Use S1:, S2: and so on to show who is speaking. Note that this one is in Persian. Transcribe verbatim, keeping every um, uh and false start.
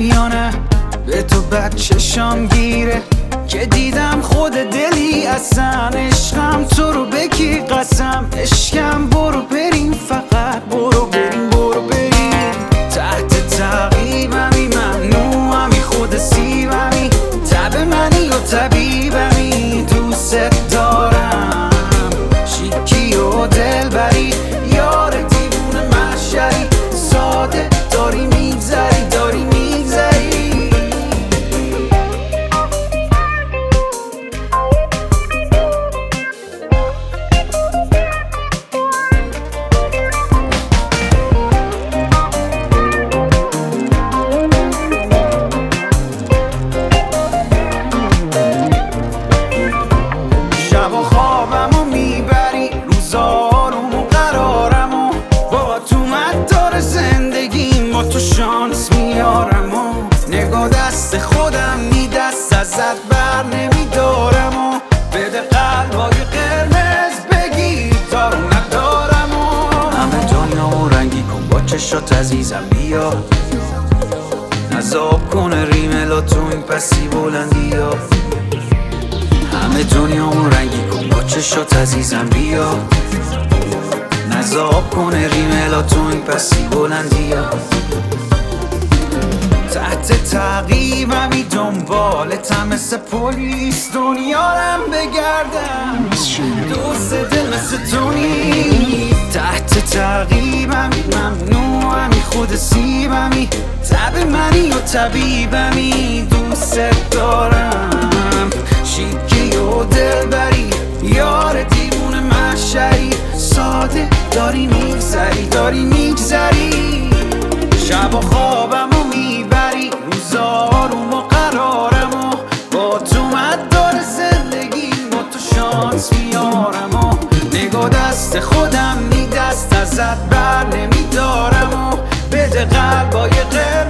S1: یا نه به تو بد چشام گیره که دیدم خود دلی اصلا عشقم تو رو بگی قسم عشقم برو بریم فقط برو بریم برو بریم تحت تعقیبمی ممنوعمی خود سیبمی تب منی و طبیبمی دوست دارم شیکی و دلبری یار دیوونه محشری ساده داری میگذری داری میگذری شب و خوابمو میبری روزارم و قرارم و با تو مدار زندگیم با تو شانس میارم و نگاه دست خودم نی دست ازت بر نمیدارم و بده قلبای قرمز بگی دارو ندارم و همه دنیا و رنگی کن با چشات عزیزم بیا نزاب کنه ریملا تو این پسی بلندی ها همه دنیا و رنگی کن با چشات عزیزم بیا نزاب کنه ریملا تو این پسی بلندی ها تحت تعقیبمی دنبالتم مثل پلیس دنیارم بگردم دوست دل مثل تو نیست تحت تعقیبمی ممنوعمی خود سیبمی تب منی و طبیبمی دوست دارم شیکی و دلبری یار دیوونه محشری ساده داری میگذری داری میگذری شب و خوابمو میبری روزارم و قرارم و با تو مدار زندگی با تو شانس میارم و نگاه دست خودم نی دست ازت بر نمیدارم و بده قلبای غیر